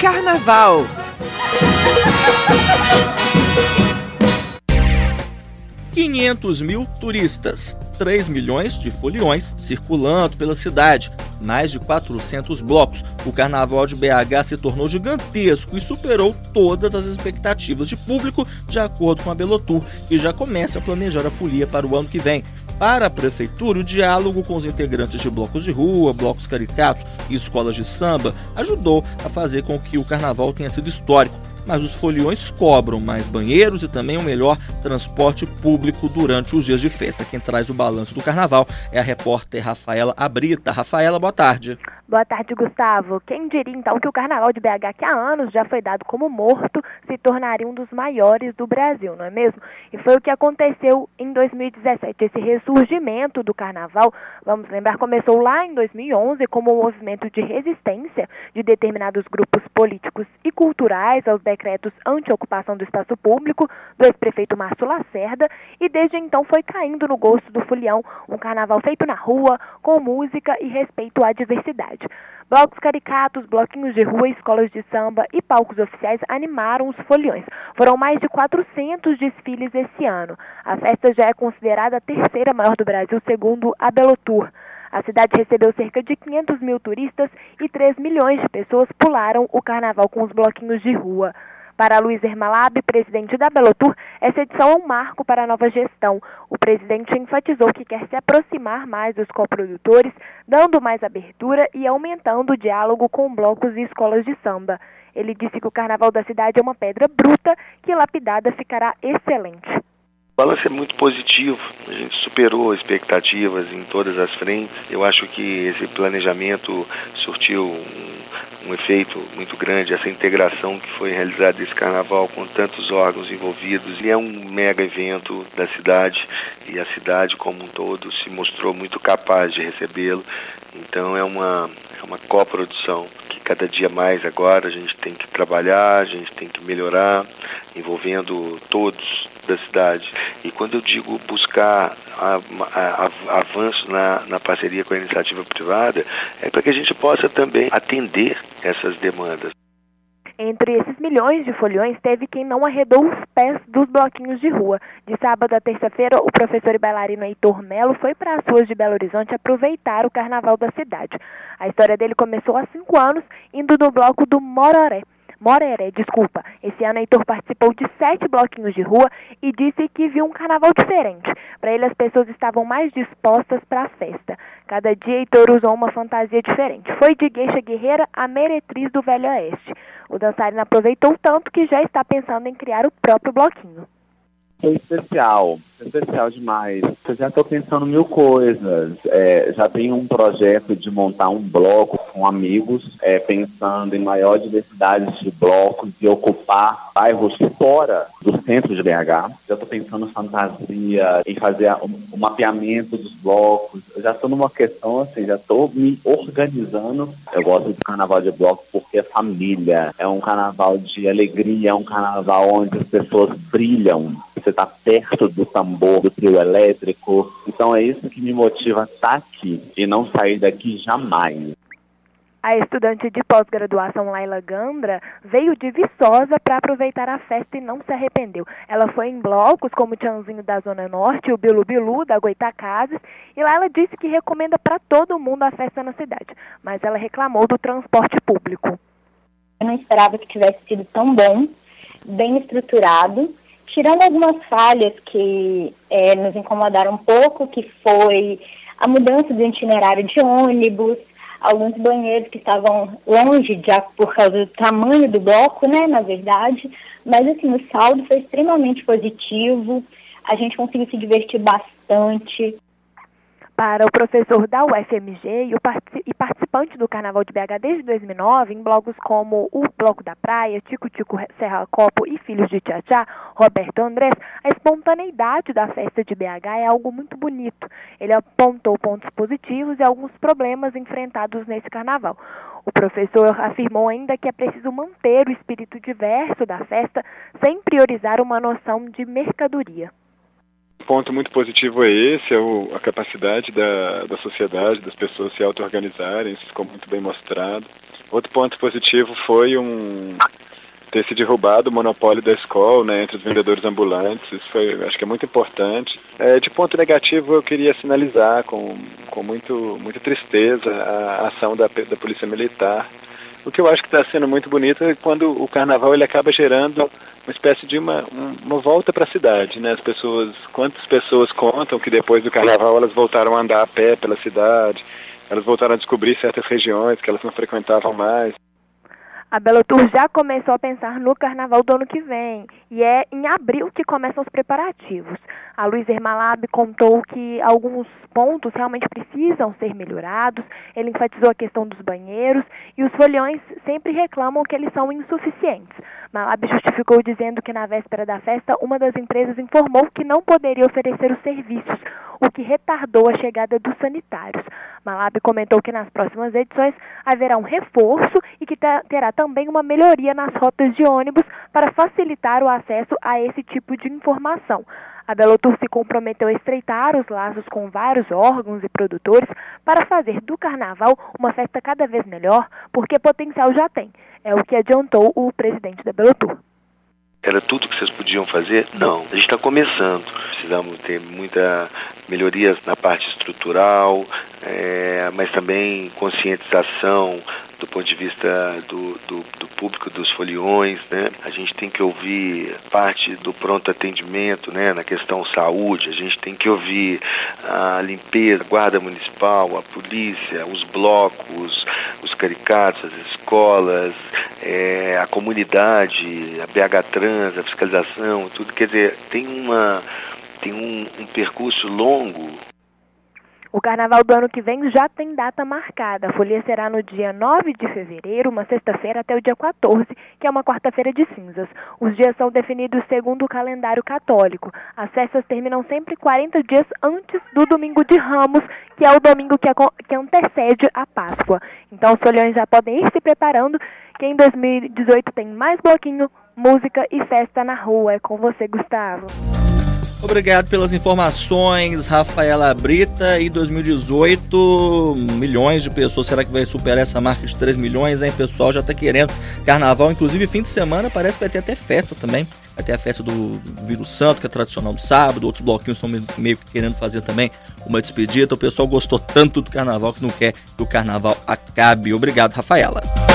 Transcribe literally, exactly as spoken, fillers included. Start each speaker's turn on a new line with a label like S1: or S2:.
S1: Carnaval. quinhentos mil turistas, três milhões de foliões circulando pela cidade, mais de quatrocentos blocos. O Carnaval de B H se tornou gigantesco e superou todas as expectativas de público, de acordo com a Belotour, que já começa a planejar a folia para o ano que vem. Para a Prefeitura, o diálogo com os integrantes de blocos de rua, blocos caricatos e escolas de samba ajudou a fazer com que o Carnaval tenha sido histórico. Mas os foliões cobram mais banheiros e também um melhor transporte público durante os dias de festa. Quem traz o balanço do Carnaval é a repórter Rafaela Abrita. Rafaela, boa tarde.
S2: Boa tarde, Gustavo. Quem diria então que o Carnaval de B H, que há anos já foi dado como morto, se tornaria um dos maiores do Brasil, não é mesmo? E foi o que aconteceu em dois mil e dezessete. Esse ressurgimento do Carnaval, vamos lembrar, começou lá em dois mil e onze como um movimento de resistência de determinados grupos políticos e culturais aos decretos anti-ocupação do espaço público do ex-prefeito Márcio Lacerda, e desde então foi caindo no gosto do folião, um carnaval feito na rua, com música e respeito à diversidade. Blocos caricatos, bloquinhos de rua, escolas de samba e palcos oficiais animaram os foliões. Foram mais de quatrocentos desfiles esse ano. A festa já é considerada a terceira maior do Brasil, segundo a Belotour. A cidade recebeu cerca de quinhentos mil turistas e três milhões de pessoas pularam o carnaval com os bloquinhos de rua. Para Luiz Ermalab, presidente da Belotour, essa edição é um marco para a nova gestão. O presidente enfatizou que quer se aproximar mais dos coprodutores, dando mais abertura e aumentando o diálogo com blocos e escolas de samba. Ele disse que o carnaval da cidade é uma pedra bruta que lapidada ficará excelente.
S3: O balanço é muito positivo, a gente superou expectativas em todas as frentes. Eu acho que esse planejamento surtiu um, um efeito muito grande, essa integração que foi realizada nesse carnaval com tantos órgãos envolvidos. E é um mega evento da cidade e a cidade como um todo se mostrou muito capaz de recebê-lo. Então é uma, é uma coprodução que cada dia mais agora a gente tem que trabalhar, a gente tem que melhorar, envolvendo todos da cidade. E quando eu digo buscar a, a, a, avanço na, na parceria com a iniciativa privada, é para que a gente possa também atender essas demandas.
S2: Entre esses milhões de foliões, teve quem não arredou os pés dos bloquinhos de rua. De sábado a terça-feira, o professor e bailarino Heitor Melo foi para as ruas de Belo Horizonte aproveitar o carnaval da cidade. A história dele começou há cinco anos, indo no bloco do Mororé. Moreré, desculpa. Esse ano, Heitor participou de sete bloquinhos de rua e disse que viu um carnaval diferente. Para ele, as pessoas estavam mais dispostas para a festa. Cada dia, Heitor usou uma fantasia diferente. Foi de gueixa guerreira a meretriz do Velho Oeste. O dançarino aproveitou tanto que já está pensando em criar o próprio bloquinho.
S4: Foi especial, especial demais. Eu já estou pensando mil coisas. É, já tenho um projeto de montar um bloco com amigos, é, pensando em maior diversidade de blocos e ocupar bairros fora do centro de B H. Já estou pensando em fantasia, em fazer o, o mapeamento dos blocos. Eu já estou numa questão assim, já estou me organizando. Eu gosto de carnaval de bloco porque é família, é um carnaval de alegria, é um carnaval onde as pessoas brilham. Você está perto do tambor, do trio elétrico. Então é isso que me motiva a estar aqui e não sair daqui jamais.
S2: A estudante de pós-graduação Laila Gandra veio de Viçosa para aproveitar a festa e não se arrependeu. Ela foi em blocos como o Tchanzinho da Zona Norte e o Bilu Bilu da Goitacazes, e Laila disse que recomenda para todo mundo a festa na cidade, mas ela reclamou do transporte público.
S5: Eu não esperava que tivesse sido tão bom, bem estruturado, tirando algumas falhas que é, nos incomodaram um pouco, que foi a mudança do itinerário de ônibus, alguns banheiros que estavam longe já por causa do tamanho do bloco, né, na verdade, mas assim, o saldo foi extremamente positivo, a gente conseguiu se divertir bastante.
S2: Para o professor da U F M G e, o partic- e participante do Carnaval de B H desde dois mil e nove, em blocos como o Bloco da Praia, Tico Tico Serra Copo e Filhos de Tchá-Tchá, Roberto Andrés, a espontaneidade da festa de B H é algo muito bonito. Ele apontou pontos positivos e alguns problemas enfrentados nesse carnaval. O professor afirmou ainda que é preciso manter o espírito diverso da festa sem priorizar uma noção de mercadoria.
S6: Um ponto muito positivo é esse, é o, a capacidade da, da sociedade, das pessoas se auto-organizarem, isso ficou muito bem mostrado. Outro ponto positivo foi um... ter se derrubado o monopólio da escola, né, entre os vendedores ambulantes. Isso foi, acho que é muito importante. É, de ponto negativo, eu queria sinalizar com, com muito, muita tristeza a ação da, da Polícia Militar. O que eu acho que está sendo muito bonito é quando o carnaval ele acaba gerando uma espécie de uma, uma volta para a cidade, né? As pessoas, quantas pessoas contam que depois do carnaval elas voltaram a andar a pé pela cidade, elas voltaram a descobrir certas regiões que elas não frequentavam mais.
S2: A Belotour já começou a pensar no carnaval do ano que vem, e é em abril que começam os preparativos. A Luísa Ermalab contou que alguns pontos realmente precisam ser melhorados, ele enfatizou a questão dos banheiros, e os foliões sempre reclamam que eles são insuficientes. Malab justificou dizendo que na véspera da festa, uma das empresas informou que não poderia oferecer os serviços, o que retardou a chegada dos sanitários. Malab comentou que nas próximas edições haverá um reforço e que terá também uma melhoria nas rotas de ônibus para facilitar o acesso a esse tipo de informação. A Belotour se comprometeu a estreitar os laços com vários órgãos e produtores para fazer do carnaval uma festa cada vez melhor, porque potencial já tem. É o que adiantou o presidente da Belotour.
S3: Era tudo que vocês podiam fazer? Não. A gente está começando. Precisamos ter muita melhorias na parte estrutural, é, mas também conscientização do ponto de vista do, do, do público, dos foliões, né? A gente tem que ouvir parte do pronto atendimento, né? Na questão saúde, a gente tem que ouvir a limpeza, a guarda municipal, a polícia, os blocos, os caricatos, as escolas, é, a comunidade, a B H Trans, a fiscalização, tudo. Quer dizer, tem, uma, tem um, um percurso longo.
S2: O carnaval do ano que vem já tem data marcada. A folia será no dia nove de fevereiro, uma sexta-feira, até o dia quatorze, que é uma quarta-feira de cinzas. Os dias são definidos segundo o calendário católico. As festas terminam sempre quarenta dias antes do domingo de Ramos, que é o domingo que, que antecede a Páscoa. Então os foliões já podem ir se preparando, que em dois mil e dezoito tem mais bloquinho, música e festa na rua. É com você, Gustavo.
S1: Obrigado pelas informações, Rafaela Brita. E dois mil e dezoito, milhões de pessoas. Será que vai superar essa marca de três milhões, hein? O pessoal já tá querendo carnaval. Inclusive, fim de semana parece que vai ter até festa também. Vai ter a festa do Vírus Santo, que é tradicional do sábado. Outros bloquinhos estão meio que querendo fazer também uma despedida. O pessoal gostou tanto do carnaval que não quer que o carnaval acabe. Obrigado, Rafaela.